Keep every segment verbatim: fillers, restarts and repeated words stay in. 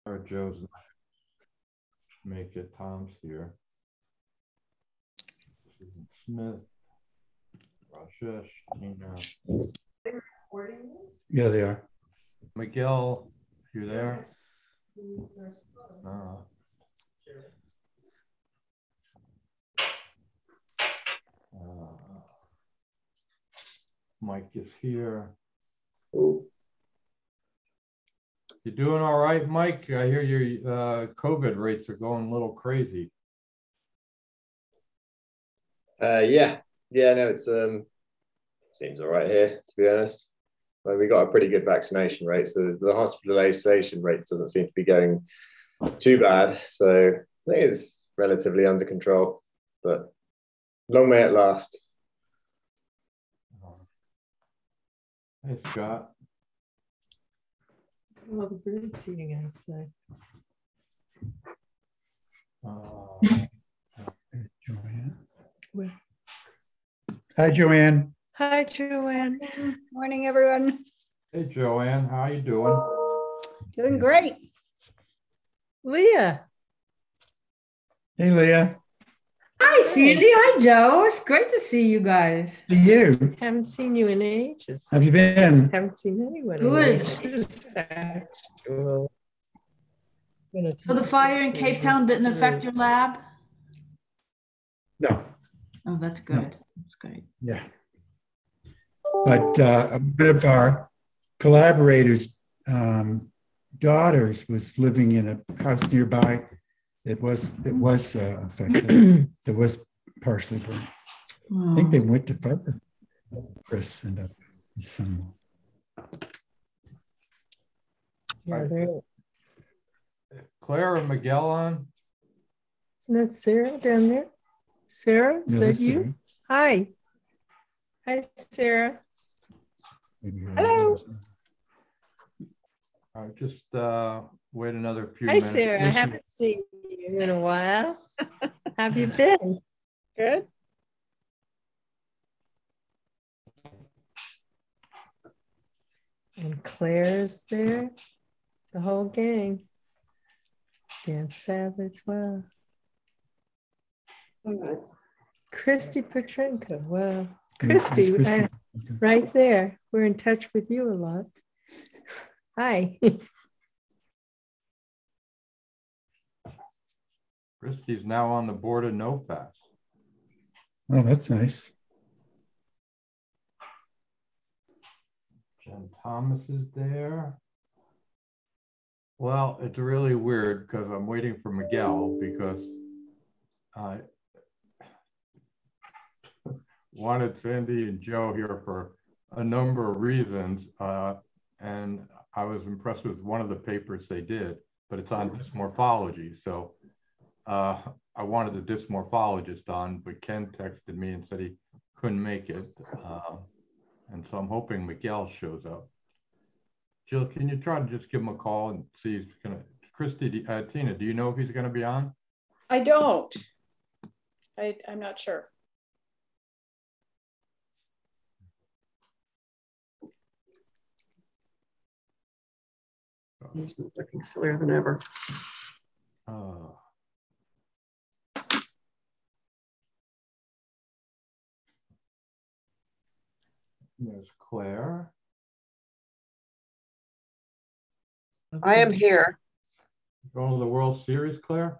Or Joe's not make it. Tom's here. Susan Smith, Rashesh, Nina. Yeah, they are. Miguel, you there? Uh, uh, Mike is here. Oh. You doing all right, Mike? I hear your uh, COVID rates are going a little crazy. Uh, yeah, yeah, no, it's um seems all right here, to be honest. Well, we got a pretty good vaccination rate, so the, the hospitalization rate doesn't seem to be going too bad. So I think it's relatively under control, but long may it last. Hey, Scott. All the birds singing outside. Uh, Joanne. Where? Hi, Joanne. Hi, Joanne. Morning, everyone. hey, Joanne, how you doing? Doing great. Leah. Hey, Leah. Hi, Sandy. Hi, Joe. It's great to see you guys. See you. Haven't seen you in ages. How have you been? Haven't seen anyone Good. in ages. Actually. So the fire in Cape Town didn't affect your lab? No. Oh, that's good. That's great. Yeah. But uh, a bit of our collaborators' um, daughters was living in a house nearby. It was it was uh, affected. It was partially burned. Wow. I think they went to fire. Chris and uh, his son. Yeah, they're- Claire and Miguel on? Isn't that Sarah down there? Sarah, is Yeah, that that's you? Sarah. Hi. Hi, Sarah. Maybe her Hello. others. All right, just uh, wait another few Hi, minutes. Sarah. I Listen- haven't seen you in a while. How have you been? Good. And Claire's there. The whole gang. Dan Savage. Wow. Christy Petrenko. Wow. Yeah, Christy, that's uh, Okay. right there. We're in touch with you a lot. Hi. Christie's now on the board of NoFast. Oh, that's nice. Jen Thomas is there. Well, it's really weird because I'm waiting for Miguel because I wanted Sandy and Joe here for a number of reasons. Uh, and I was impressed with one of the papers they did, but it's on dysmorphology. So uh, I wanted the dysmorphologist on, but Ken texted me and said he couldn't make it. Uh, and so I'm hoping Miguel shows up. Jill, can you try to just give him a call and see if he's gonna, Christy, uh, Tina, do you know if he's gonna be on? I don't. I, I'm not sure. He's looking sillier than ever. Uh, there's Claire. I am here. Going to the World Series, Claire?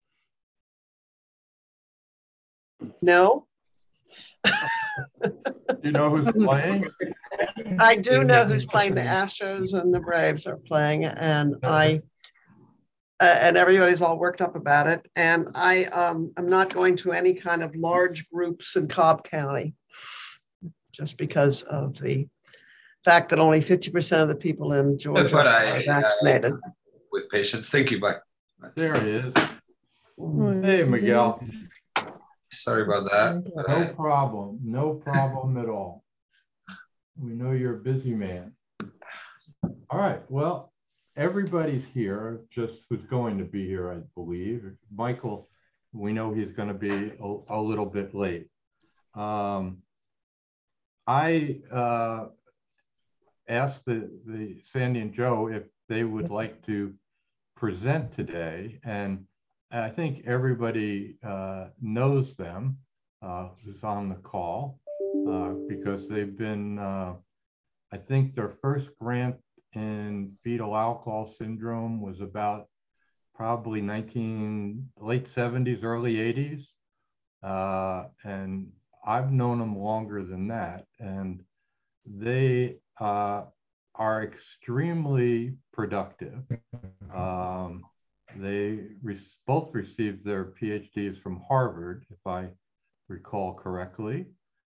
No, Do you know who's playing? I do know who's playing. The Astros and the Braves are playing, and I uh, and everybody's all worked up about it. And I um, am not going to any kind of large groups in Cobb County, just because of the fact that only fifty percent of the people in Georgia But I, are vaccinated. Uh, with patience. Thank you. Bye. There he is. Hey, Miguel. Sorry about that. But No I, problem. No problem at all. We know you're a busy man. All right. Well, everybody's here, just who's going to be here, I believe. Michael, we know he's going to be a, a little bit late. Um, I uh, asked the, the Sandy and Joe if they would like to present today. And I think everybody uh, knows them uh, who's on the call uh, because they've been, uh, I think their first grant in fetal alcohol syndrome was about probably nineteen, late seventies, early eighties. Uh, and I've known them longer than that. And they uh, are extremely productive. Um, they re both received their PhDs from Harvard, if I recall correctly.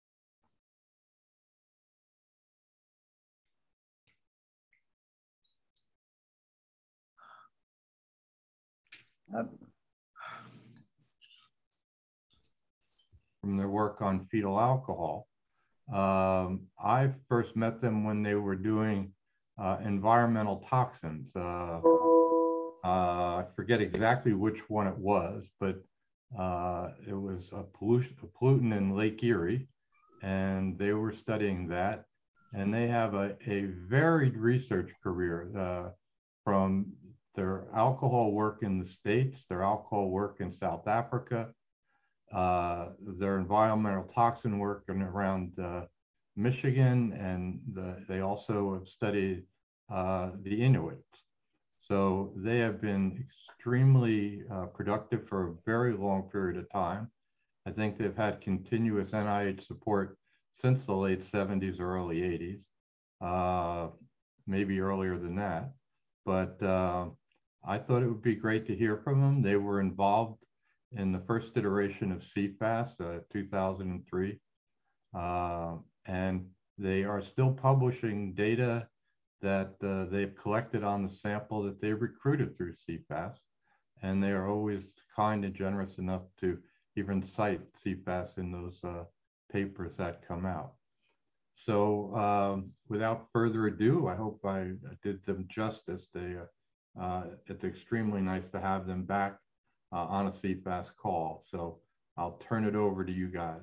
From their work on fetal alcohol. Um, I first met them when they were doing uh, environmental toxins. Uh, uh, I forget exactly which one it was, but uh, it was a pollution, a pollutant in Lake Erie, and they were studying that. And they have a, a varied research career uh, from their alcohol work in the States, their alcohol work in South Africa, uh, their environmental toxin work in around uh, Michigan, and the, they also have studied uh, the Inuits. So they have been extremely uh, productive for a very long period of time. I think they've had continuous N I H support since the late seventies or early eighties, uh, maybe earlier than that. But uh, I thought it would be great to hear from them. They were involved in the first iteration of C FAS, uh, two thousand three. Uh, and they are still publishing data that uh, they've collected on the sample that they recruited through C FAS. And they are always kind and generous enough to even cite C FAS in those uh, papers that come out. So um, without further ado, I hope I did them justice. They, uh, uh, it's extremely nice to have them back uh, on a C FAS call. So I'll turn it over to you guys.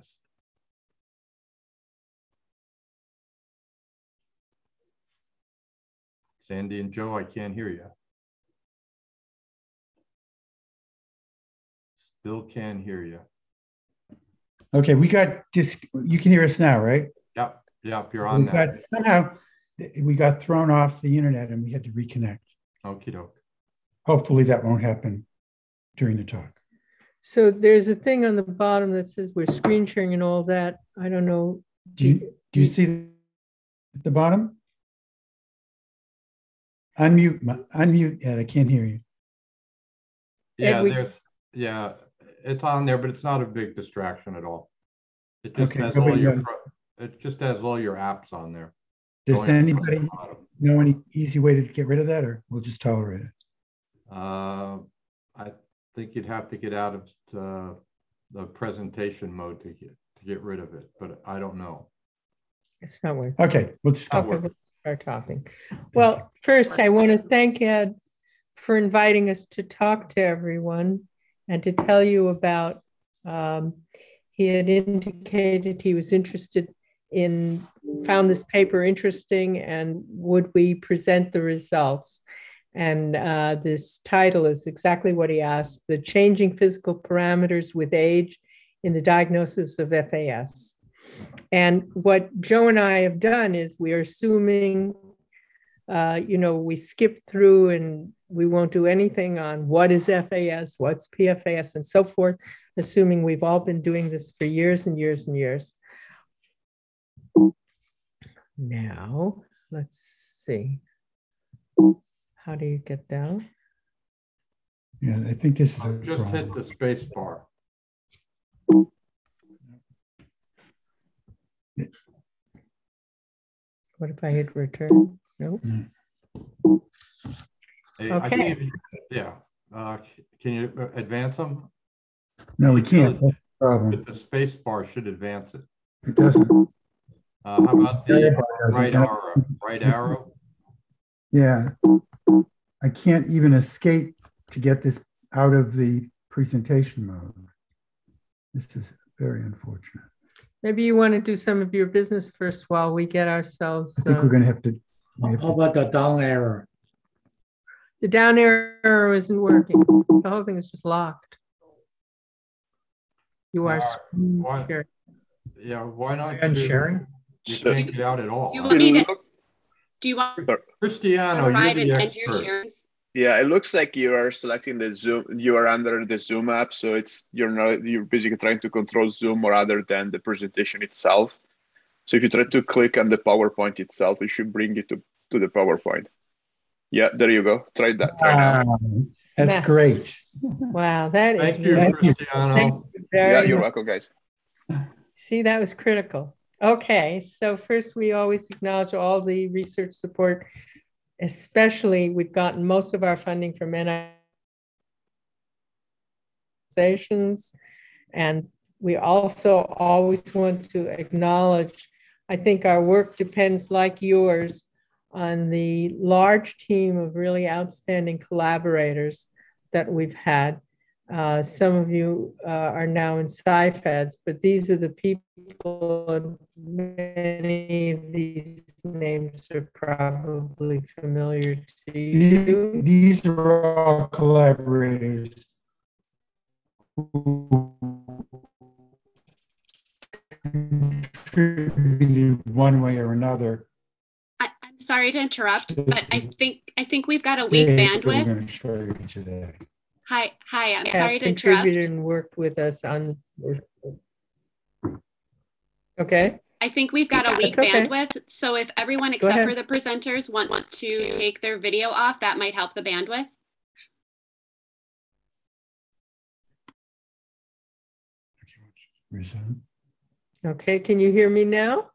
Sandy and Joe, I can't hear you. Still can't hear you. Okay, we got just, you can hear us now, right? Yep, yep, you're on we now. got, somehow we got thrown off the internet and we had to reconnect. Okie doke. Hopefully that won't happen during the talk. So there's a thing on the bottom that says we're screen sharing and all that. I don't know. Do you, do you see at the bottom? Unmute, unmute, Ed, I can't hear you. Yeah, Ed, we, there's, yeah, it's on there, but it's not a big distraction at all. It just okay, has all your, knows. it just has all your apps on there. Does Going anybody know any easy way to get rid of that, or we'll just tolerate it? Uh, I think you'd have to get out of uh, the presentation mode to get to get rid of it, but I don't know. it's not working. Okay, let's start. Okay, we'll start talking. Well, first I want to thank Ed for inviting us to talk to everyone and to tell you about, um, he had indicated he was interested in, found this paper interesting and would we present the results? And uh, this title is exactly what he asked, The Changing Physical Parameters with Age in the Diagnosis of F A S. And what Joe and I have done is we are assuming, uh, you know, we skip through and we won't do anything on what is F A S, what's P F A S, and so forth, assuming we've all been doing this for years and years and years. Now, let's see. How do you get down? Yeah, I think this is a just problem. hit the space bar. What if I hit return? Nope. Hey, Okay. I think if, yeah. Uh, can you advance them? No, we can't. That's the problem. But the space bar should advance it. It doesn't. Uh, how about the right doesn't. arrow? Right arrow? Yeah. I can't even escape to get this out of the presentation mode. This is very unfortunate. Maybe you want to do some of your business first while we get ourselves. I think uh, we're going to have to. we have How to- about the down arrow? The down arrow isn't working. The whole thing is just locked. You are Uh, screen why- sharing. Yeah, why not? And do- sharing? You So- can't get out at all. You huh? want me It to, look- do you want Cristiano, to you're ride the and end your expert. sharing? Yeah, it looks like you are selecting the Zoom. You are under the Zoom app, so it's you're not you're basically trying to control Zoom or other than the presentation itself. So if you try to click on the PowerPoint itself, it should bring you to, to the PowerPoint. Yeah, there you go. Try that. Try now. Wow, that's Nah. great. Wow, that is Thank you, really Thank you. Cristiano. thank you very Yeah, you're much. welcome, guys. See, that was critical. Okay, so first we always acknowledge all the research support, especially we've gotten most of our funding from N I H, and we also always want to acknowledge, I think our work depends like yours on the large team of really outstanding collaborators that we've had. Uh, some of you uh, are now in SciFeds, but these are the people, and many of these names are probably familiar to These, you. these are all collaborators who contributed one way or another. I, I'm sorry to interrupt, but I think I think we've got a weak They We're bandwidth. going to show you today. Hi, hi. I'm Have sorry to contributed interrupt. and worked with us on. Okay, I think we've got a weak That's okay. bandwidth. So if everyone Go except ahead. for the presenters wants to take their video off, that might help the bandwidth. Resume. okay, can you hear me now?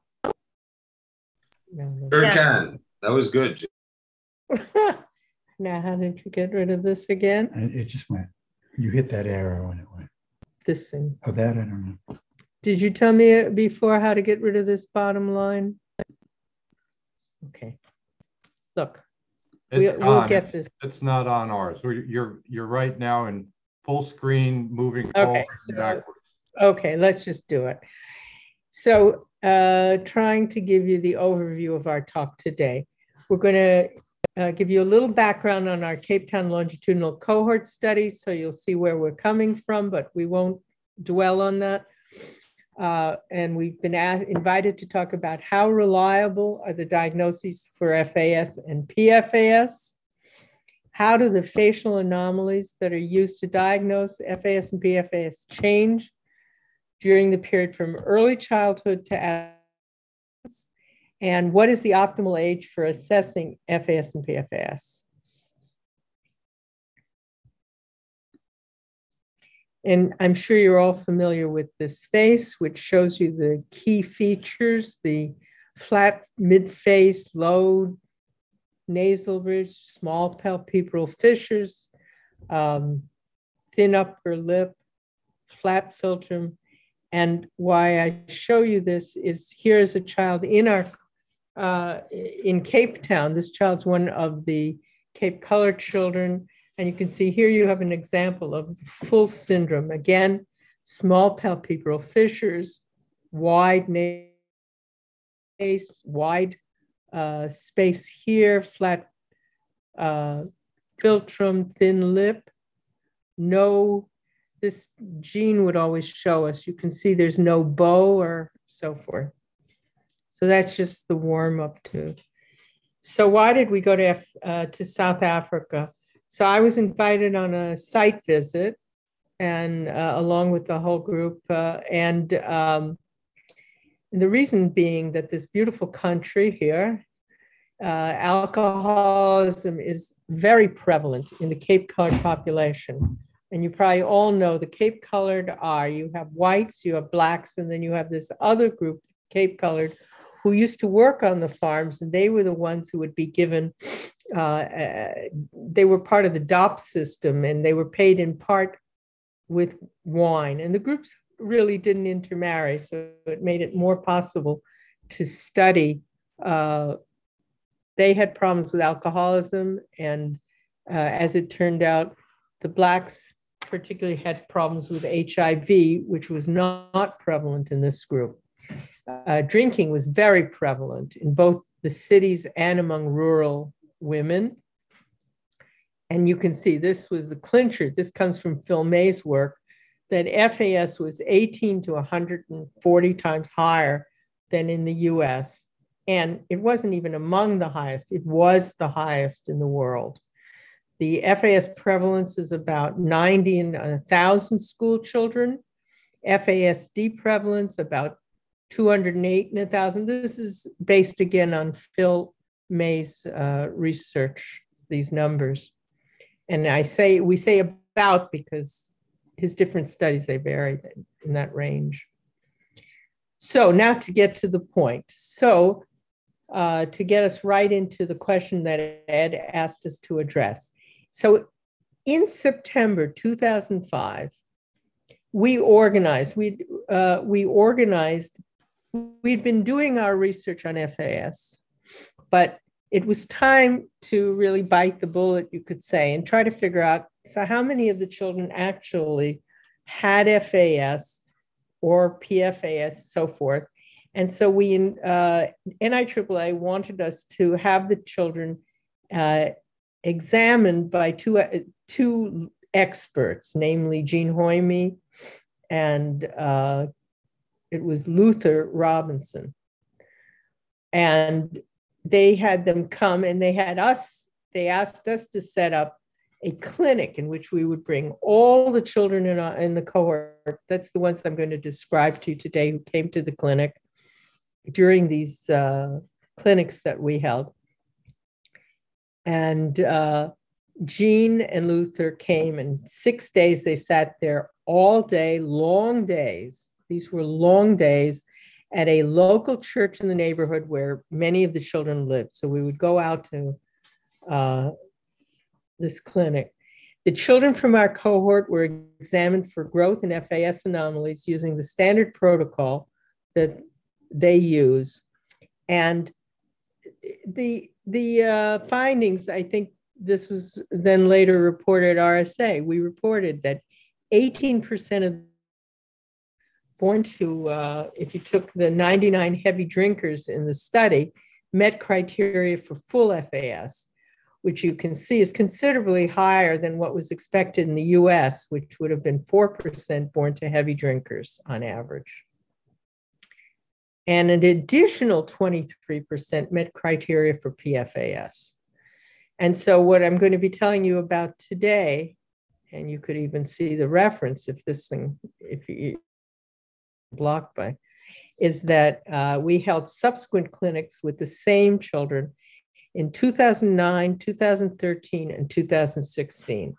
No, Sure Yes. can. That was good. no. Now, how did you get rid of this again? And it just went. You hit that arrow and it went. This thing. Oh, that I don't know. Did you tell me before how to get rid of this bottom line? Okay. Look, we, It's we'll on. get It's- this. It's not on ours. We- You're, you're right now in full screen, moving Okay, forward and so- backwards. Okay, let's just do it. So uh, trying to give you the overview of our talk today. We're going to uh, give you a little background on our Cape Town longitudinal cohort study, so you'll see where we're coming from, but we won't dwell on that. Uh, and we've been a- invited to talk about how reliable are the diagnoses for F A S and P F A S. How do the facial anomalies that are used to diagnose F A S and P F A S change during the period from early childhood to adolescence? And what is the optimal age for assessing F A S and P F A S? And I'm sure you're all familiar with this face, which shows you the key features, the flat mid-face, low nasal bridge, small palpebral fissures, um, thin upper lip, flat philtrum. And why I show you this is here's a child in our, uh, in Cape Town. This child's one of the Cape Color children. And you can see here you have an example of full syndrome. Again, small palpebral fissures, wide face, wide uh, space here, flat uh, philtrum, thin lip, no, this gene would always show us. You can see there's no bow or so forth. So that's just the warm up to. So why did we go to, F, uh, to South Africa? So I was invited on a site visit and uh, along with the whole group. Uh, and um, the reason being that this beautiful country here, uh, alcoholism is very prevalent in the Cape Colored population. And you probably all know the Cape Colored are, you have whites, you have blacks, and then you have this other group, Cape Colored, who used to work on the farms, and they were the ones who would be given, uh, uh, they were part of the D O P system, and they were paid in part with wine. And the groups really didn't intermarry, so it made it more possible to study. Uh, they had problems with alcoholism, and uh, as it turned out, the blacks particularly had problems with H I V, which was not prevalent in this group. Uh, drinking was very prevalent in both the cities and among rural women. and you can see this was the clincher. This comes from Phil May's work, that F A S was eighteen to one hundred forty times higher than in the U S. And it wasn't even among the highest, it was the highest in the world. The F A S prevalence is about ninety in one thousand school children. F A S D prevalence about two hundred eight in one thousand. This is based again on Phil May's uh, research, these numbers. And I say, we say about because his different studies, they vary in that range. So now to get to the point. So uh, to get us right into the question that Ed asked us to address. So in September two thousand five, we organized, we, uh, we organized, we'd been doing our research on F A S, but it was time to really bite the bullet, you could say, and try to figure out, so how many of the children actually had F A S or P F A S, so forth. And so we, uh, N I triple A wanted us to have the children uh, examined by two, uh, two experts, namely Jean Hoyme and uh, it was Luther Robinson. And they had them come and they had us, they asked us to set up a clinic in which we would bring all the children in, our, in the cohort. That's the ones I'm going to describe to you today who came to the clinic during these uh, clinics that we held. And uh, Jean and Luther came, and six days they sat there all day, long days. These were long days at a local church in the neighborhood where many of the children lived. So we would go out to uh, this clinic. The children from our cohort were examined for growth in F A S anomalies using the standard protocol that they use. And the, the uh, findings, I think this was then later reported at R S A. We reported that eighteen percent of born to, uh, if you took the ninety-nine heavy drinkers in the study, met criteria for full F A S, which you can see is considerably higher than what was expected in the U S, which would have been four percent born to heavy drinkers on average. And an additional twenty-three percent met criteria for P F A S. And so what I'm going to be telling you about today, and you could even see the reference if this thing, if you blocked by, is that uh, we held subsequent clinics with the same children in two thousand nine, two thousand thirteen, and two thousand sixteen,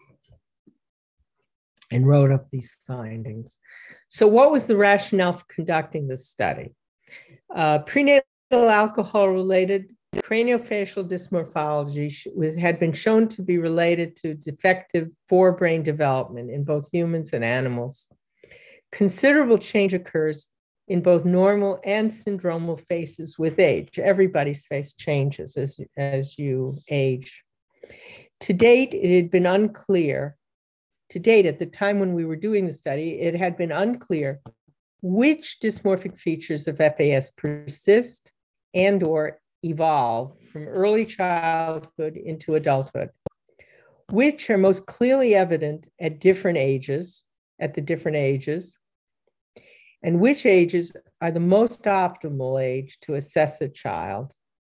and wrote up these findings. So what was the rationale for conducting this study? Uh, prenatal alcohol-related craniofacial dysmorphology was, had been shown to be related to defective forebrain development in both humans and animals. Considerable change occurs in both normal and syndromal faces with age. Everybody's face changes as, as you age. To date, it had been unclear, to date, at the time when we were doing the study, it had been unclear which dysmorphic features of F A S persist and or evolve from early childhood into adulthood, which are most clearly evident at different ages, at the different ages, and which ages are the most optimal age to assess a child.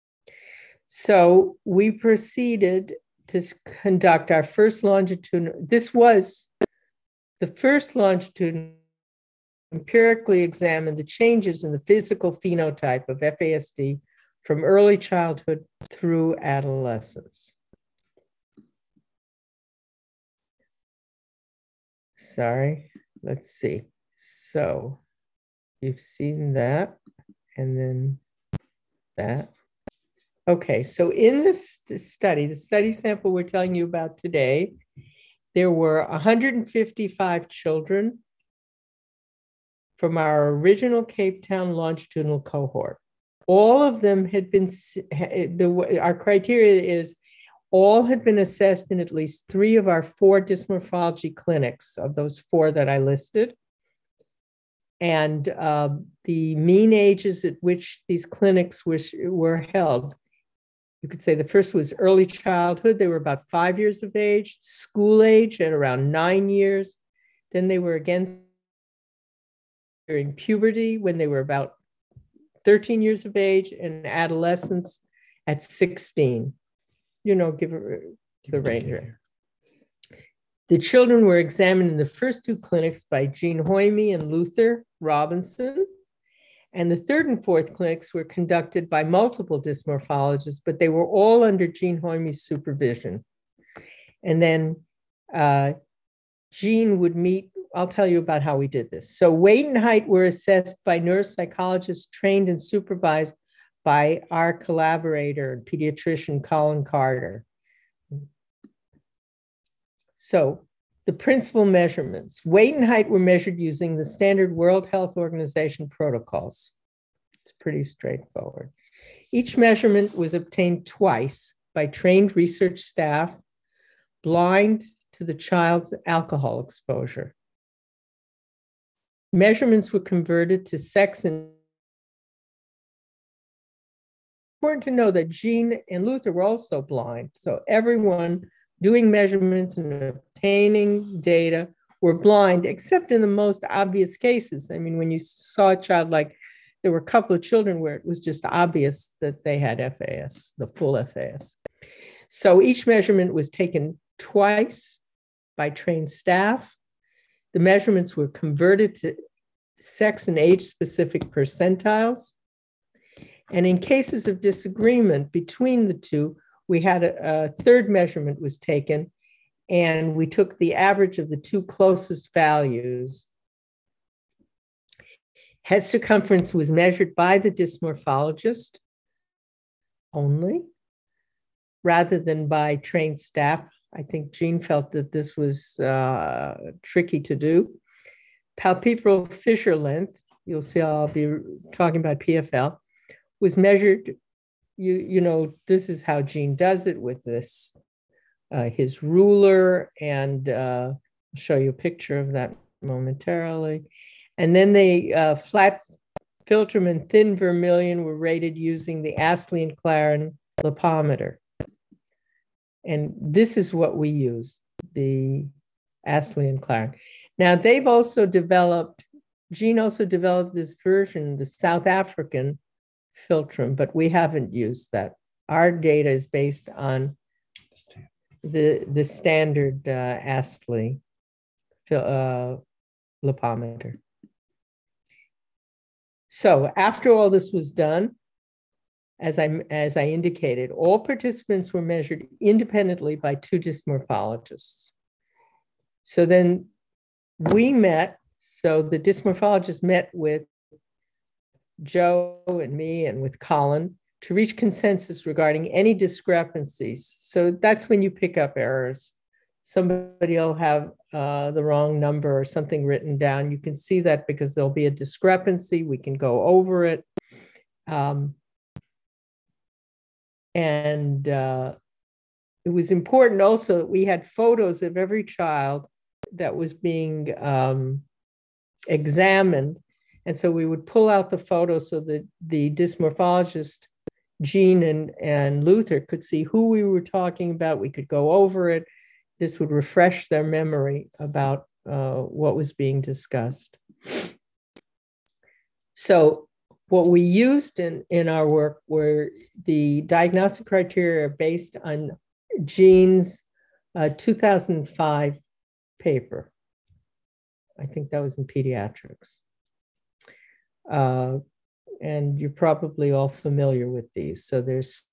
So we proceeded to conduct our first longitudinal, this was the first longitudinal, empirically examine the changes in the physical phenotype of F A S D from early childhood through adolescence. Sorry, let's see. So you've seen that, and then that. Okay, so in this study, the study sample we're telling you about today, there were one hundred fifty-five children from our original Cape Town longitudinal cohort. All of them had been, the, our criteria is all had been assessed in at least three of our four dysmorphology clinics, of those four that I listed. And uh, the mean ages at which these clinics was, were held you could say the first was early childhood. They were about five years of age, school age at around nine years. Then they were again during puberty when they were about thirteen years of age, and adolescence at sixteen. You know, give it the range. The children were examined in the first two clinics by Jean Hoyme and Luther Robinson. And the third and fourth clinics were conducted by multiple dysmorphologists, but they were all under Jean Hoyme's supervision. And then uh, Jean would meet, I'll tell you about how we did this. So weight and height were assessed by neuropsychologists trained and supervised by our collaborator and pediatrician, Colin Carter. So the principal measurements, weight and height were measured using the standard World Health Organization protocols. It's pretty straightforward. Each measurement was obtained twice by trained research staff, blind to the child's alcohol exposure. Measurements were converted to sex and important to know that Jean and Luther were also blind. So everyone doing measurements and obtaining data were blind, except in the most obvious cases. I mean, when you saw a child, like there were a couple of children where it was just obvious that they had F A S, the full F A S. So each measurement was taken twice by trained staff. The measurements were converted to sex and age-specific percentiles. And in cases of disagreement between the two, we had a, a third measurement was taken, and we took the average of the two closest values. Head circumference was measured by the dysmorphologist only, rather than by trained staff. I think Jean felt that this was uh, tricky to do. Palpebral fissure length, you'll see I'll be talking about P F L, was measured. You, you know, this is how Jean does it with this, uh, his ruler, and uh, I'll show you a picture of that momentarily. And then the uh, flat philtrum and thin vermilion were rated using the Astley and Claren lipometer. And this is what we use, the Astley and Claren. Now, they've also developed, Jean also developed this version, the South African philtrum, but we haven't used that. Our data is based on the, the standard uh, Astley uh, lipometer. So after all this was done, as I, as I indicated, all participants were measured independently by two dysmorphologists. So then we met, so the dysmorphologist met with Joe and me and with Colin to reach consensus regarding any discrepancies. So that's when you pick up errors. Somebody will have uh, the wrong number or something written down. You can see that because there'll be a discrepancy. We can go over it. Um, and uh, it was important also that we had photos of every child that was being um, examined. And so we would pull out the photos so that the dysmorphologist, Jean and, and Luther, could see who we were talking about. We could go over it. This would refresh their memory about uh, what was being discussed. So what we used in, in our work were the diagnostic criteria based on Jean's uh, two thousand five paper. I think that was in pediatrics. Uh, and you're probably all familiar with these. So there's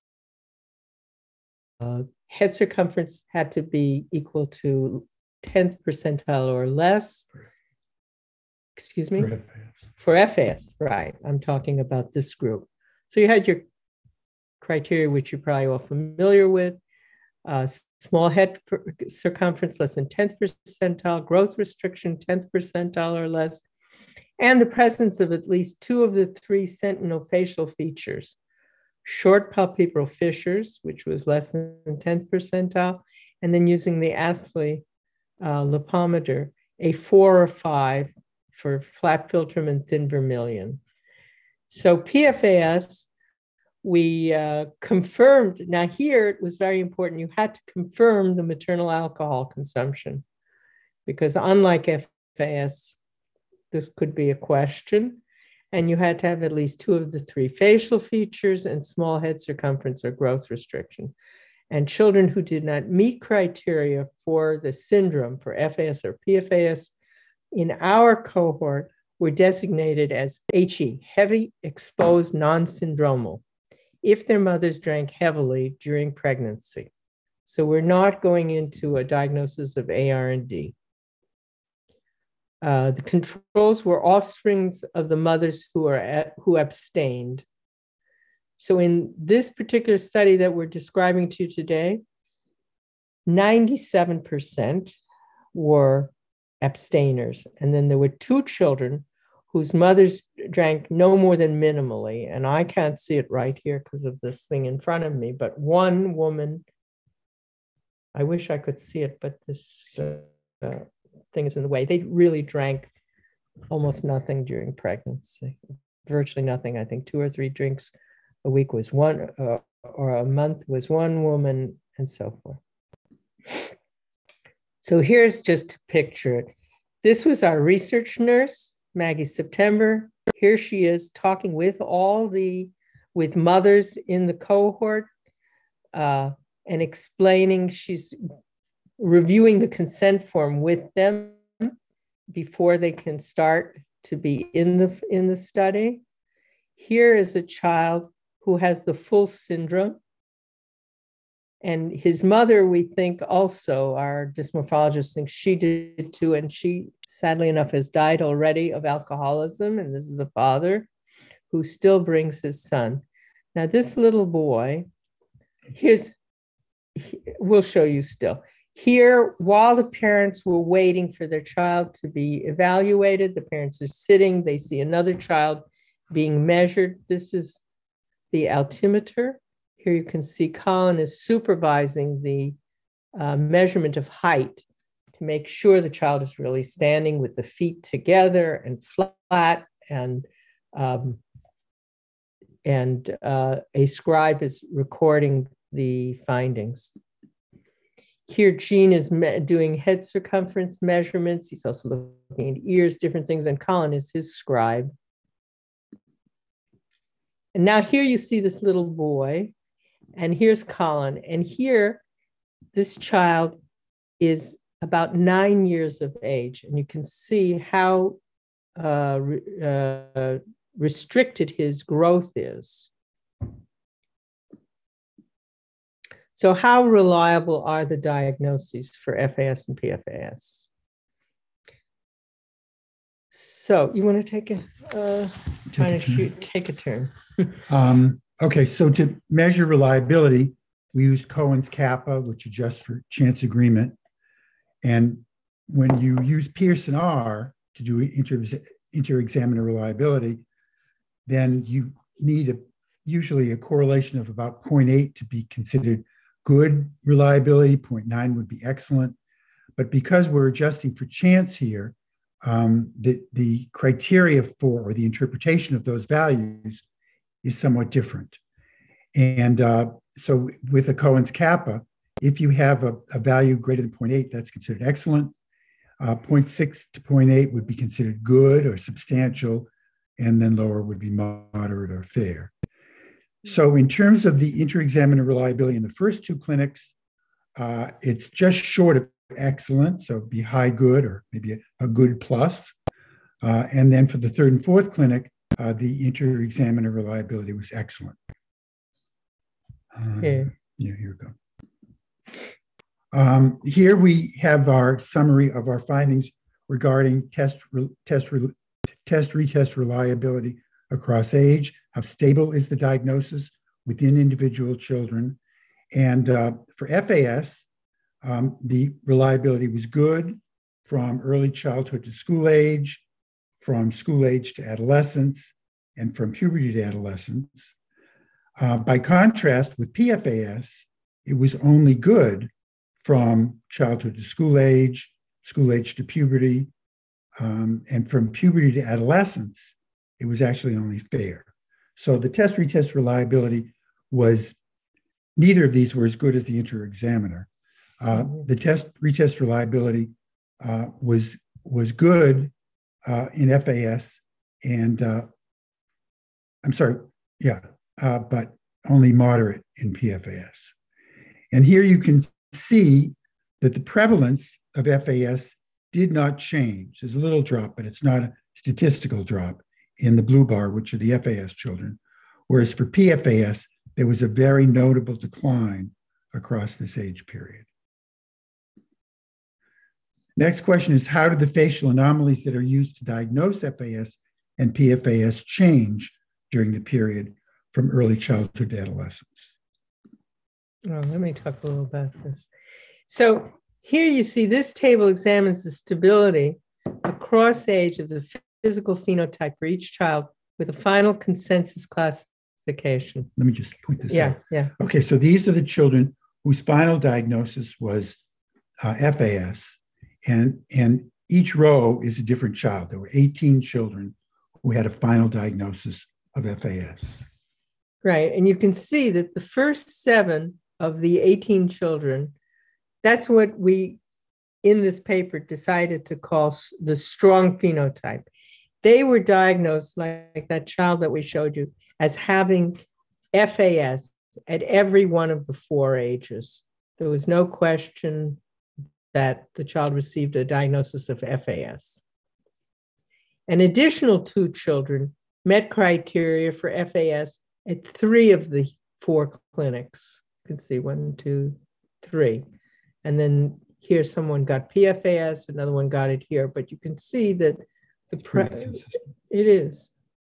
uh, head circumference had to be equal to tenth percentile or less. Excuse me? For F A S. For F A S, right. I'm talking about this group. So you had your criteria, which you're probably all familiar with. Uh, small head circumference less than tenth percentile, growth restriction tenth percentile or less, and the presence of at least two of the three sentinel facial features. Short palpebral fissures, which was less than tenth percentile, and then using the Astley uh, lipometer, a four or five for flat philtrum and thin vermilion. So P F A S we uh, confirmed, now here it was very important, you had to confirm the maternal alcohol consumption, because unlike F A S, this could be a question, and you had to have at least two of the three facial features and small head circumference or growth restriction. And children who did not meet criteria for the syndrome, for F A S or P F A S, in our cohort were designated as H E, heavy exposed non-syndromal, if their mothers drank heavily during pregnancy. So we're not going into a diagnosis of A R and D. Uh, the controls were offsprings of the mothers who are at, who abstained. So in this particular study that we're describing to you today, ninety-seven percent were abstainers. And then there were two children whose mothers drank no more than minimally. And I can't see it right here because of this thing in front of me, but one woman, I wish I could see it, but this uh, uh, thing is in the way. They really drank almost nothing during pregnancy, virtually nothing. I think two or three drinks a week was one, uh, or a month was one woman, and so forth. So here's just to picture it. This was our research nurse, Maggie September. Here she is talking with all the, with mothers in the cohort uh, and explaining, she's reviewing the consent form with them before they can start to be in the, in the study. Here is a child who has the full syndrome. And his mother, we think also, our dysmorphologist thinks she did too, and she, sadly enough, has died already of alcoholism, and this is the father who still brings his son. Now this little boy, here's, we'll show you still. Here, while the parents were waiting for their child to be evaluated, the parents are sitting, they see another child being measured. This is the altimeter. Here you can see Colin is supervising the uh, measurement of height to make sure the child is really standing with the feet together and flat, and, um, and uh, a scribe is recording the findings. Here, Gene is doing head circumference measurements. He's also looking at ears, different things, and Colin is his scribe. And now here you see this little boy, and here's Colin. And here, this child is about nine years of age, and you can see how uh, uh, restricted his growth is. So how reliable are the diagnoses for F A S and P F A S? So you want to take a, uh, trying to shoot, take a turn. um, okay, so to measure reliability, we used Cohen's kappa, which adjusts for chance agreement. And when you use Pearson R to do inter, inter-examiner reliability, then you need a, usually a correlation of about zero point eight to be considered good reliability, zero point nine would be excellent. But because we're adjusting for chance here, um, the, the criteria for, or the interpretation of those values is somewhat different. And uh, so with a Cohen's kappa, if you have a, a value greater than zero point eight, that's considered excellent. Uh, zero point six to zero point eight would be considered good or substantial, and then lower would be moderate or fair. So in terms of the inter-examiner reliability in the first two clinics, uh, it's just short of excellent, so it'd be high good or maybe a, a good plus. Uh, and then for the third and fourth clinic, uh, the inter-examiner reliability was excellent. Um, okay. Yeah, here we go. Um, here we have our summary of our findings regarding test, re, test, re, test retest reliability across age. How stable is the diagnosis within individual children? And uh, for F A S, um, the reliability was good from early childhood to school age, from school age to adolescence, and from puberty to adolescence. Uh, by contrast, with P F A S, it was only good from childhood to school age, school age to puberty, um, and from puberty to adolescence, it was actually only fair. So the test retest reliability was, neither of these were as good as the inter-examiner. Uh, the test retest reliability uh, was, was good uh, in F A S and uh, I'm sorry, yeah, uh, but only moderate in P F A S. And here you can see that the prevalence of F A S did not change. There's a little drop, but it's not a statistical drop in the blue bar, which are the F A S children. Whereas for P F A S, there was a very notable decline across this age period. Next question is, how do the facial anomalies that are used to diagnose F A S and P F A S change during the period from early childhood to adolescence? Oh, let me talk a little about this. So here you see this table examines the stability across age of the physical phenotype for each child with a final consensus classification. Let me just point this yeah, out. Yeah, yeah. Okay, so these are the children whose final diagnosis was uh, F A S, and, and each row is a different child. There were eighteen children who had a final diagnosis of F A S. Right, and you can see that the first seven of the eighteen children, that's what we, in this paper, decided to call the strong phenotype. They were diagnosed, like that child that we showed you, as having F A S at every one of the four ages. There was no question that the child received a diagnosis of F A S. An additional two children met criteria for F A S at three of the four clinics. You can see one, two, three. And then here someone got P F A S, another one got it here, but you can see that the pre- it is.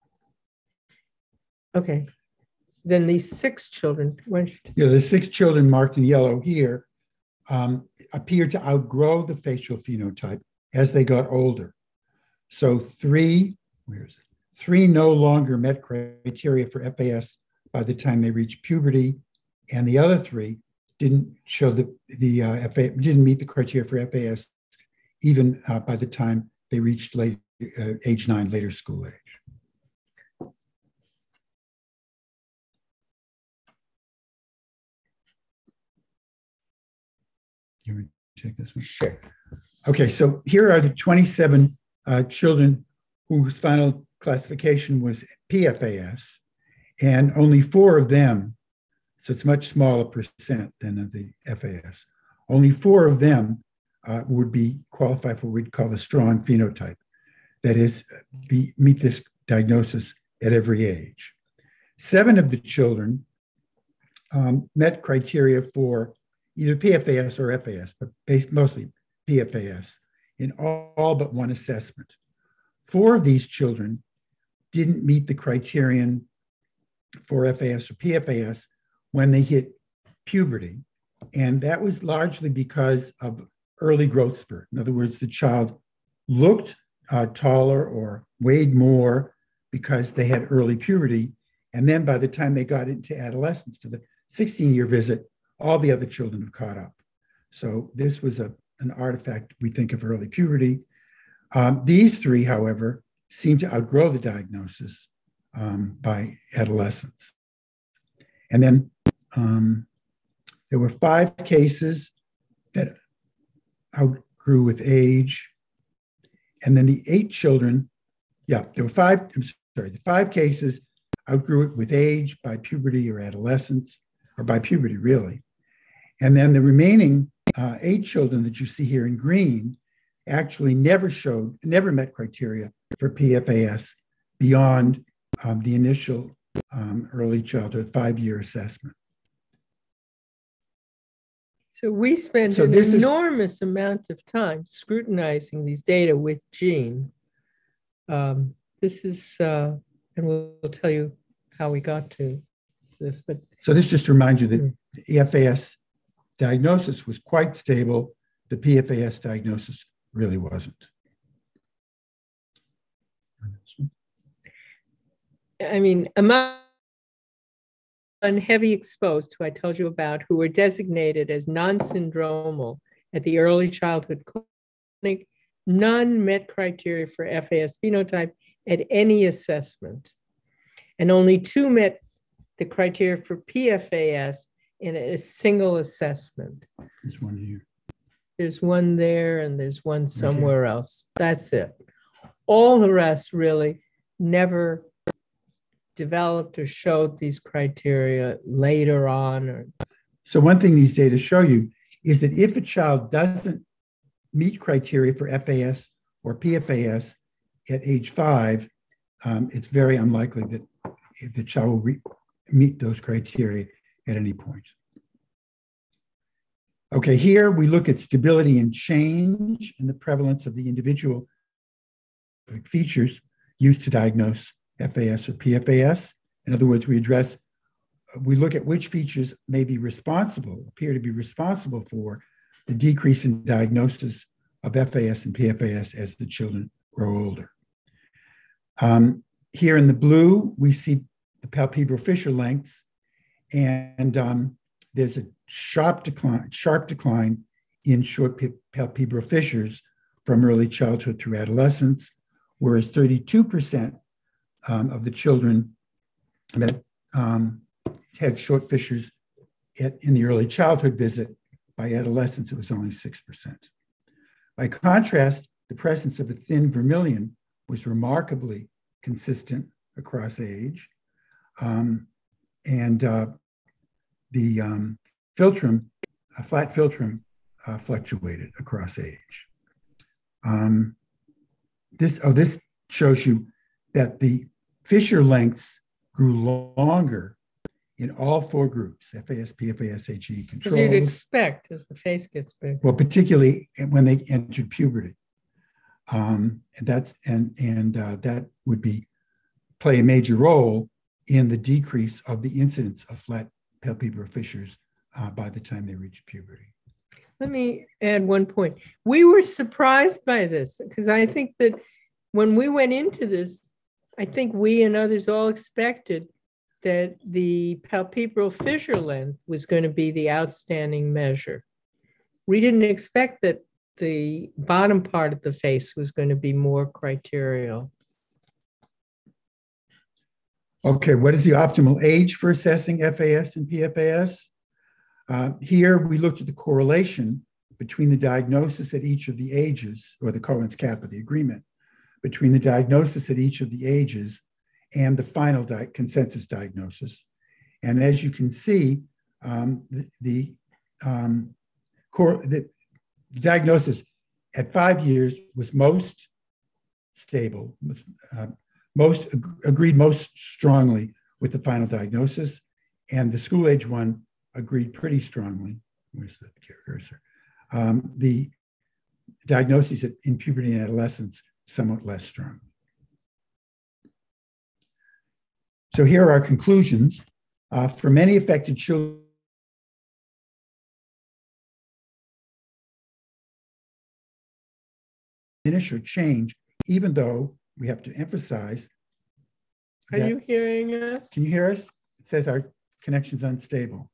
Okay. Then these six children, when yeah, the six children marked in yellow here um, appeared to outgrow the facial phenotype as they got older. So three, where is it? Three no longer met criteria for F A S by the time they reached puberty, and the other three didn't show the the uh, F A, didn't meet the criteria for F A S even uh, by the time they reached late uh, age nine, later school age. You want to take this one? Sure. Okay, so here are the twenty-seven uh, children whose final classification was P F A S, and only four of them, so it's much smaller percent than of the F A S, only four of them uh, would be qualified for what we'd call a strong phenotype. That is, be, meet this diagnosis at every age. Seven of the children um, met criteria for either P F A S or F A S, but based mostly P F A S in all, all but one assessment. Four of these children didn't meet the criterion for F A S or P F A S when they hit puberty. And that was largely because of early growth spurt. In other words, the child looked uh, taller or weighed more because they had early puberty. And then by the time they got into adolescence, to the sixteen-year visit, all the other children have caught up. So this was a, an artifact, we think, of early puberty. Um, these three, however, seem to outgrow the diagnosis um, by adolescence. And then um, there were five cases that outgrew with age. And then the eight children, yeah, there were five, I'm sorry, the five cases outgrew it with age, by puberty or adolescence, or by puberty, really. And then the remaining uh, eight children that you see here in green actually never showed, never met criteria for P F A S beyond um, the initial um, early childhood five-year assessment. So we spent so an this enormous is, amount of time scrutinizing these data with Jean. Um, this is, uh, and we'll, we'll tell you how we got to this. But so this just reminds you that the F A S diagnosis was quite stable. The P F A S diagnosis really wasn't. I mean, among heavy exposed, who I told you about, who were designated as non-syndromal at the early childhood clinic, none met criteria for F A S phenotype at any assessment. and only two met the criteria for P F A S in a single assessment. There's one here. There's one there and there's one somewhere else. That's it. All the rest really never developed or showed these criteria later on. Or... So one thing these data show you is that if a child doesn't meet criteria for F A S or P F A S at age five, um, it's very unlikely that the child will re- meet those criteria at any point. Okay, here we look at stability and change in the prevalence of the individual features used to diagnose F A S or P F A S. In other words, we address, we look at which features may be responsible, appear to be responsible for the decrease in diagnosis of F A S and P F A S as the children grow older. Um, here in the blue, we see the palpebral fissure lengths, and um, there's a sharp decline, sharp decline in short palpebral fissures from early childhood through adolescence, whereas thirty-two percent um, of the children that um, had short fissures at, in the early childhood visit, by adolescence, it was only six percent. By contrast, the presence of a thin vermilion was remarkably consistent across age. Um, and uh, the um, philtrum, a flat philtrum, uh, fluctuated across age. Um, this, oh, this shows you that the fissure lengths grew longer in all four groups, F A S, P F A S, H E controls. As you'd expect as the face gets big. Well, particularly when they entered puberty. Um, and that's and and uh, that would be play a major role in the decrease of the incidence of flat palpebral fissures uh, by the time they reach puberty. Let me add one point. We were surprised by this because I think that when we went into this, I think we and others all expected that the palpebral fissure length was going to be the outstanding measure. We didn't expect that the bottom part of the face was going to be more criterial. Okay, what is the optimal age for assessing F A S and P F A S? Uh, here we looked at the correlation between the diagnosis at each of the ages, or the Cohen's-Kappa, the agreement, between the diagnosis at each of the ages and the final di- consensus diagnosis. And as you can see, um, the, the, um, cor- the, the diagnosis at five years was most stable, was, uh, most ag- agreed most strongly with the final diagnosis, and the school age one agreed pretty strongly. Where's the cursor? Um, the diagnoses in puberty and adolescence somewhat less strong. So here are our conclusions. Uh, for many affected children, diminish or change, even though we have to emphasize. Are you hearing us? Can you hear us? It says our connection's unstable.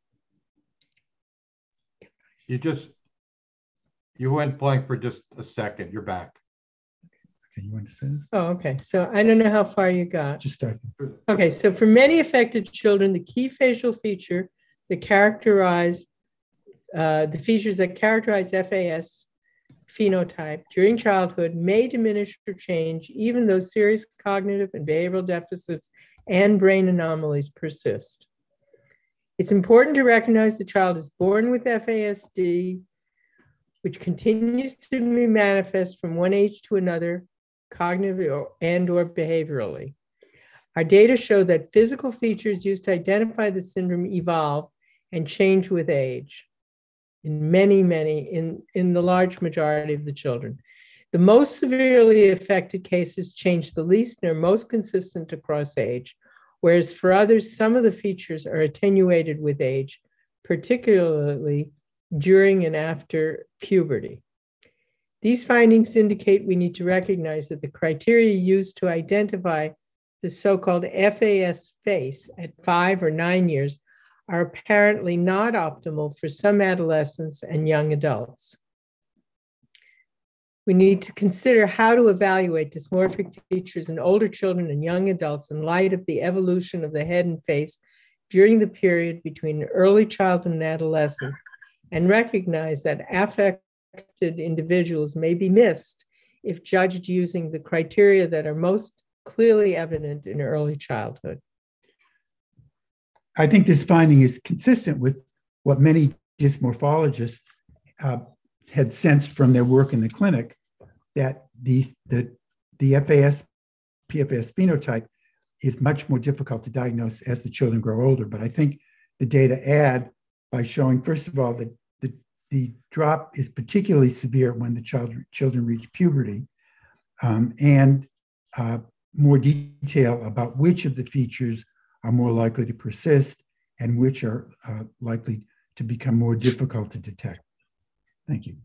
You just, you went blank for just a second. You're back. Okay, you want to say this? Oh, okay. So I don't know how far you got. Just start. Okay, so for many affected children, the key facial feature that characterize uh, the features that characterize F A S phenotype during childhood may diminish or change, even though serious cognitive and behavioral deficits and brain anomalies persist. It's important to recognize the child is born with F A S D, which continues to be manifest from one age to another, cognitively and or behaviorally. Our data show that physical features used to identify the syndrome evolve and change with age in many, many, in, in the large majority of the children. The most severely affected cases change the least and are most consistent across age, whereas for others, some of the features are attenuated with age, particularly during and after puberty. These findings indicate we need to recognize that the criteria used to identify the so-called F A S face at five or nine years are apparently not optimal for some adolescents and young adults. We need to consider how to evaluate dysmorphic features in older children and young adults in light of the evolution of the head and face during the period between early childhood and adolescence, and recognize that affected individuals may be missed if judged using the criteria that are most clearly evident in early childhood. I think this finding is consistent with what many dysmorphologists uh, had sensed from their work in the clinic, that these, the, the F A S, P F S phenotype is much more difficult to diagnose as the children grow older. But I think the data add by showing, first of all, that the, the drop is particularly severe when the child, children reach puberty, um, and uh, more detail about which of the features are more likely to persist and which are uh, likely to become more difficult to detect. Thank you.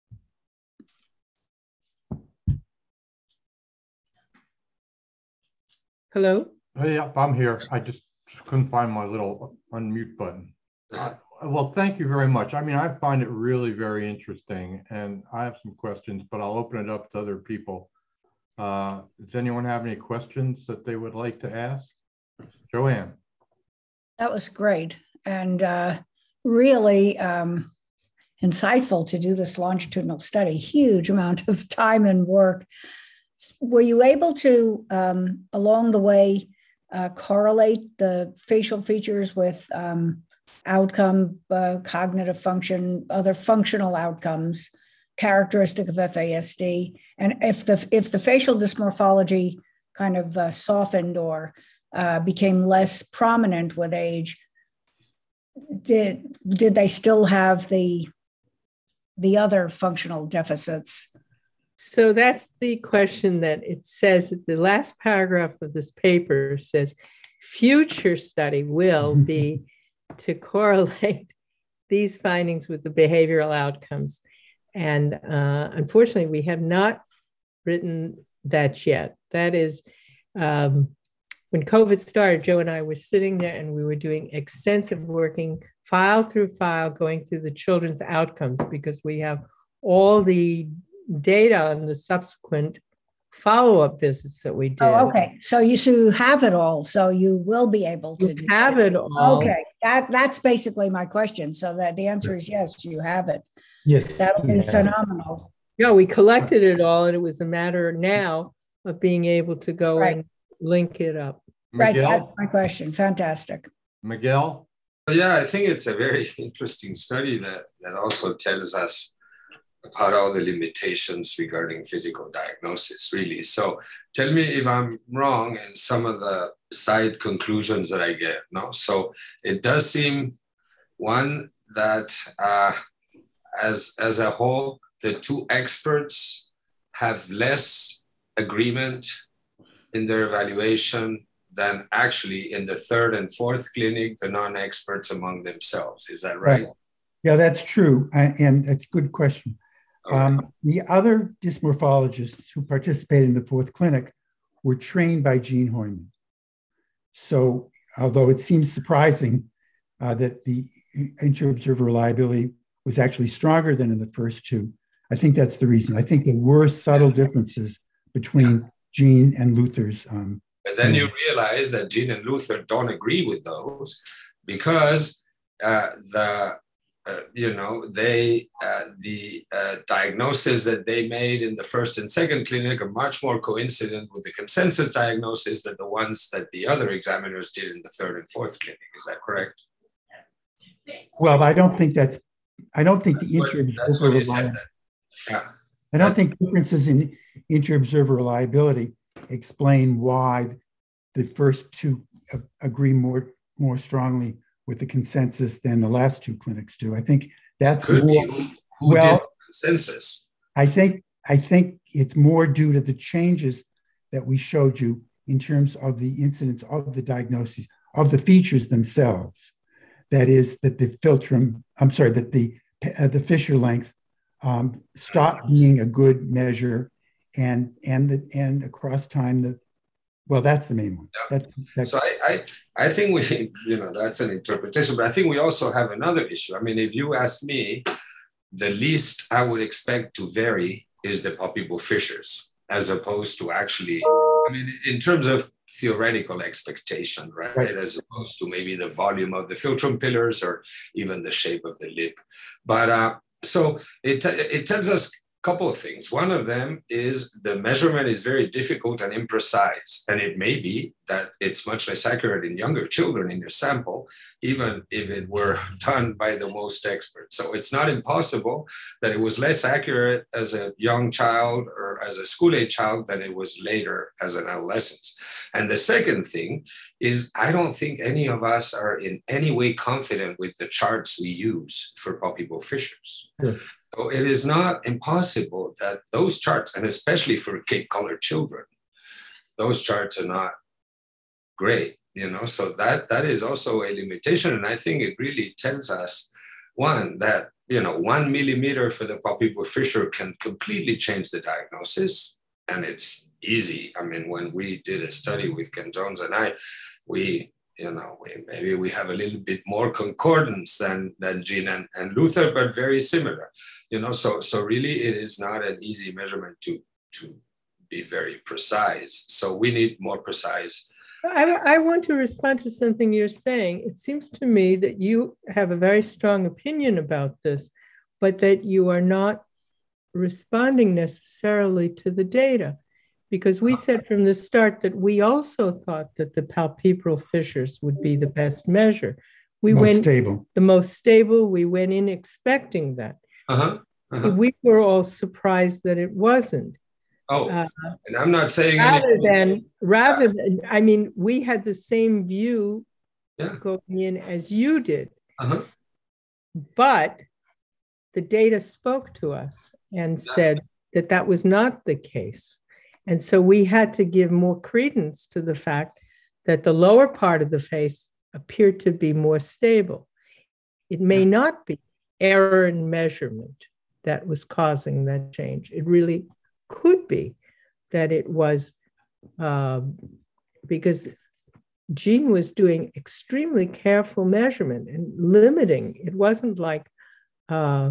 Hello? Hey, yep, I'm here. I just couldn't find my little unmute button. Uh, well, thank you very much. I mean, I find it really very interesting, and I have some questions, but I'll open it up to other people. Uh, does anyone have any questions that they would like to ask? Joanne. That was great, and uh, really um, insightful to do this longitudinal study. Huge amount of time and work. Were you able to, um, along the way, uh, correlate the facial features with um, outcome, uh, cognitive function, other functional outcomes, characteristic of F A S D? And if the if the facial dysmorphology kind of uh, softened or uh, became less prominent with age, did did they still have the the other functional deficits? So that's the question that it says that the last paragraph of this paper says, future study will be to correlate these findings with the behavioral outcomes. And uh, unfortunately, we have not written that yet. That is, um, when COVID started, Joe and I were sitting there and we were doing extensive working file through file, going through the children's outcomes, because we have all the data on the subsequent follow-up visits that we did. Oh, okay. So you so you have it all. So you will be able to do have it all. Okay. That that's basically my question. So that the answer is yes, you have it. Yes. That'll be yeah. phenomenal. Yeah, we collected it all, and it was a matter now of being able to go right. and link it up. Right. Miguel? That's my question. Fantastic. Miguel? Yeah, I think it's a very interesting study that, that also tells us about all the limitations regarding physical diagnosis, really. So tell me if I'm wrong in some of the side conclusions that I get. No, so it does seem, one, that uh, as, as a whole, the two experts have less agreement in their evaluation than actually in the third and fourth clinic, the non-experts among themselves. Is that right? Yeah, that's true. And that's a good question. Um, the other dysmorphologists who participated in the fourth clinic were trained by Jean Hoyman. So although it seems surprising uh, that the inter-observer reliability was actually stronger than in the first two, I think that's the reason. I think there were subtle differences between Jean and Luther's. Um, but then you realize that Jean and Luther don't agree with those because uh, the Uh, you know, they, uh, the uh, diagnosis that they made in the first and second clinic are much more coincident with the consensus diagnosis than the ones that the other examiners did in the third and fourth clinic. Is that correct? Well, I don't think that's, I don't think that's the inter-observer reliability, yeah. I don't think differences in inter-observer reliability explain why the first two agree more, more strongly with the consensus than the last two clinics do. I think that's Could more, be. Who, who well, did the consensus? I think I think it's more due to the changes that we showed you in terms of the incidence of the diagnoses, of the features themselves. That is that the philtrum, I'm sorry, that the uh, the fissure length um, stopped being a good measure, and and the and across time the Well, that's the main one. Yeah. That's, that's so I, I, I think we, you know, that's an interpretation, but I think we also have another issue. I mean, if you ask me, the least I would expect to vary is the Poppy-Bowl fissures, as opposed to actually, I mean, in terms of theoretical expectation, right? right? As opposed to maybe the volume of the philtrum pillars or even the shape of the lip. But uh, so it, it tells us a couple of things. One of them is the measurement is very difficult and imprecise. And it may be that it's much less accurate in younger children in your sample, even if it were done by the most experts. So it's not impossible that it was less accurate as a young child or as a school-age child than it was later as an adolescent. And the second thing is, I don't think any of us are in any way confident with the charts we use for Poppy-Bowl fissures. Yeah. So it is not impossible that those charts, and especially for Cape-colored children, those charts are not great, you know, so that that is also a limitation. And I think it really tells us, one, that, you know, one millimeter for the Poppy-Bowl fissure can completely change the diagnosis. And it's easy. I mean, when we did a study with Ken Jones and I, we, you know, we, maybe we have a little bit more concordance than, than Jean and, and Luther, but very similar, you know, so, so really it is not an easy measurement to, to be very precise. So we need more precise. I, I want to respond to something you're saying. It seems to me that you have a very strong opinion about this, but that you are not responding necessarily to the data. Because we said from the start that we also thought that the palpebral fissures would be the best measure. We most went stable. The most stable. We went in expecting that. Uh-huh. Uh-huh. We were all surprised that it wasn't. Oh, uh, and I'm not saying rather anything. than rather than I mean, we had the same view yeah. going in as you did, uh-huh. but the data spoke to us and yeah. said that that was not the case. And so we had to give more credence to the fact that the lower part of the face appeared to be more stable. It may not be error in measurement that was causing that change. It really could be that it was uh, because Jean was doing extremely careful measurement and limiting. It wasn't like uh,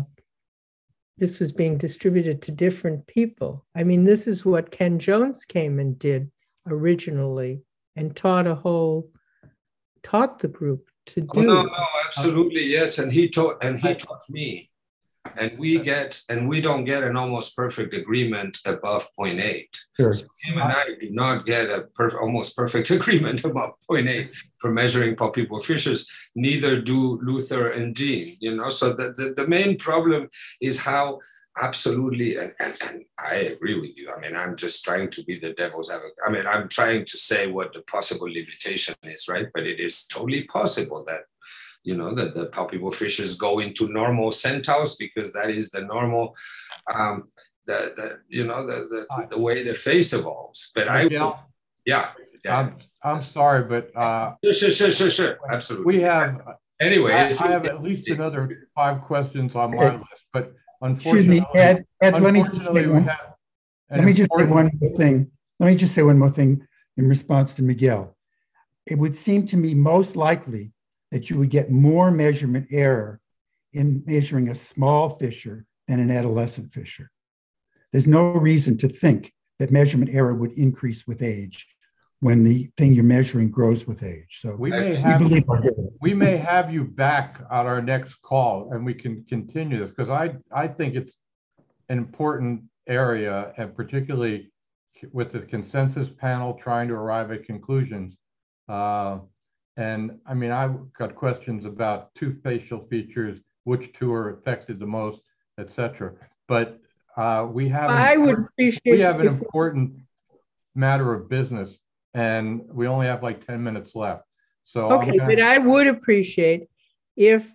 this was being distributed to different people. I mean, this is what Ken Jones came and did originally and taught a whole, taught the group to do. Oh, no, no, absolutely, yes. And he taught, and he taught me. And we get, and we don't get an almost perfect agreement above zero point eight. Sure. So him and I do not get a perf almost perfect agreement above zero point eight for measuring Poppy-Bowl fissures. Neither do Luther and Jean, you know. So the, the, the main problem is how absolutely, and, and, and I agree with you. I mean, I'm just trying to be the devil's advocate. I mean, I'm trying to say what the possible limitation is, right? But it is totally possible that, you know, that the Poppy-Bowl fissures go into normal centals because that is the normal, um, the, the you know, the, the, the way the face evolves. But I, would, yeah. yeah. I'm, I'm sorry, but. Uh, sure, sure, sure, sure, sure, absolutely. We have, anyway. I, I have at least another five questions on my list, but unfortunately. Excuse me, Ed, Ed let me just say one, let me just say one more thing. Let me just say one more thing in response to Miguel. It would seem to me most likely that you would get more measurement error in measuring a small fissure than an adolescent fissure. There's no reason to think that measurement error would increase with age when the thing you're measuring grows with age. So we may have, we believe our data. We may have you back at our next call and we can continue this because I, I think it's an important area, and particularly with the consensus panel trying to arrive at conclusions. Uh, And I mean, I've got questions about two facial features, which two are affected the most, et cetera. But uh, we have, I would appreciate we have an important matter of business, and we only have like ten minutes left. So okay, gonna... but I would appreciate if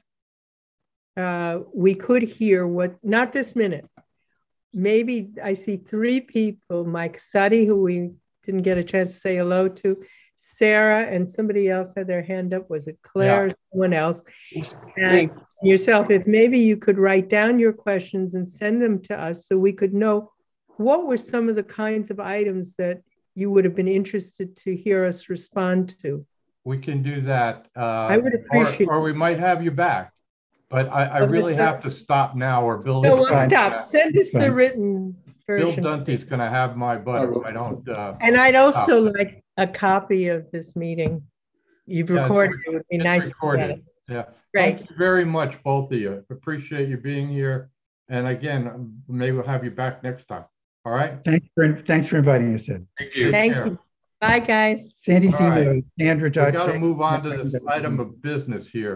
uh, we could hear what, not this minute. Maybe I see three people: Mike Suddy, who we didn't get a chance to say hello to. Sarah and somebody else had their hand up. Was it Claire yeah. or someone else? And yourself, if maybe you could write down your questions and send them to us so we could know what were some of the kinds of items that you would have been interested to hear us respond to. We can do that. Uh, I would appreciate or, or we might have you back. But I, I really have to stop now or Bill. No, we'll stop. Send us the written Bill version. Dunte's gonna have my butt if I don't. uh, And I'd also stop. like a copy of this meeting. You've Yeah, it's- recorded, it would be it's nice to get recorded. it. Yeah. Great. Thank you very much, both of you. Appreciate you being here. And again, maybe we'll have you back next time. All right? Thanks for, thanks for inviting us in. Thank you. Thank care. you. Bye, guys. Sandy's All right. email, Sandra. We got to move on to this item of business here.